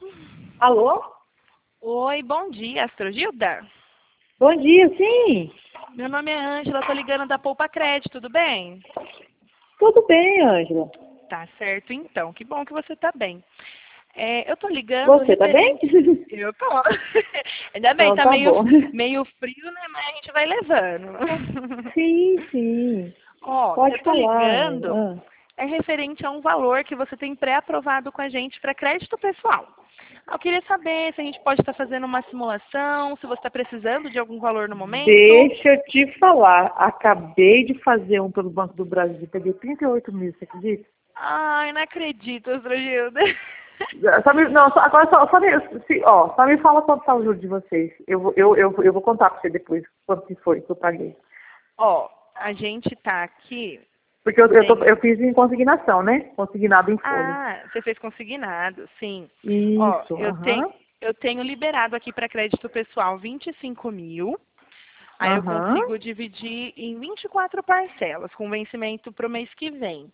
Alô? Oi, bom dia, Astrogilda. Bom dia, sim. Meu nome é Ângela, tô ligando da Poupa Crédito, tudo bem? Tudo bem, Ângela. Tá certo, então. Que bom que você tá bem. Eu tô ligando Você tá bem? referente... Eu tô. Ainda bem, Então tá tá bom. meio frio, né? Mas a gente vai levando. Sim, sim. Ó, eu Pode tô falar, ligando, Ângela. é referente a um valor que você tem pré-aprovado com a gente para crédito pessoal. Eu queria saber se a gente pode estar fazendo uma simulação, se você está precisando de algum valor no momento. Deixa eu te falar. Acabei de fazer um pelo Banco do Brasil. Peguei 38 mil, você acredita? Ai, não acredito, Astrogilda. Não, agora só me fala quanto tá o juro de vocês. Eu vou contar pra você depois quanto que foi que eu paguei. Ó, a gente tá aqui, Porque tem... eu fiz em consignação, né? Consignado em folha. Ah, você fez consignado, sim. Ó, Isso, aham. eu tenho liberado aqui para crédito pessoal 25 mil. Aí eu Aham. consigo dividir em 24 parcelas, com vencimento para o mês que vem.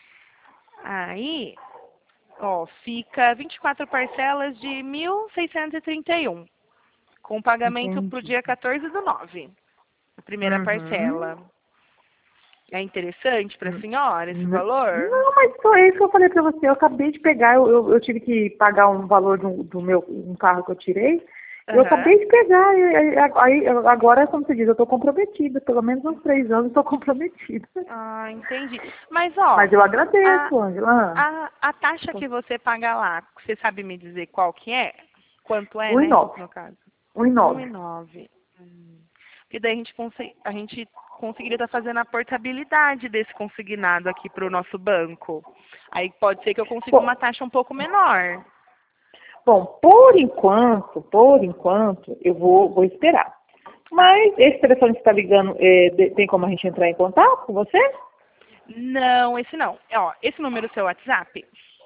Aí, ó, fica 24 parcelas de 1.631, com pagamento para o Entendi. dia 14/9, a primeira Uhum. parcela. É interessante para a Hum, senhora esse valor? Não, mas foi isso que eu falei pra você. Eu acabei de pegar, eu tive que pagar um valor do meu um carro que eu tirei. Eu Aham. acabei de pegar, agora, como você diz, eu estou comprometida. Pelo menos uns 3 anos eu estou comprometida. Ah, entendi. Mas, ó, Mas eu a, agradeço, Ângela. a taxa que você paga lá, você sabe me dizer qual que é? Quanto é, Um e né, nove. no caso? Um e Um e nove. nove. E daí a gente conseguiria estar fazendo a portabilidade desse consignado aqui para o nosso banco. Aí pode ser que eu consiga uma Bom, taxa um pouco menor. bom, por enquanto, eu vou esperar. Ah, Mas esse telefone que está ligando, tem como a gente entrar em contato com você? não, esse não. Ó, esse número é o seu WhatsApp?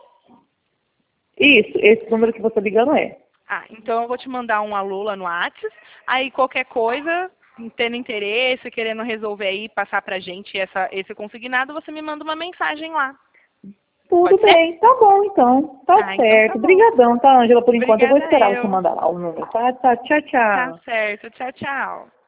Isso, esse número que você está ligando é. Ah, então eu vou te mandar um alô lá no WhatsApp. Aí qualquer coisa, tendo interesse, querendo resolver aí, passar pra gente esse consignado, você me manda uma mensagem lá. Tudo Pode ser? bem, tá bom então. Tá Ah, então tá certo. bom. Obrigadão, tá, Ângela? Por enquanto eu vou Obrigada esperar você eu. mandar lá o número, tá? Tá, tchau, Tá tchau. certo. Tchau, tchau.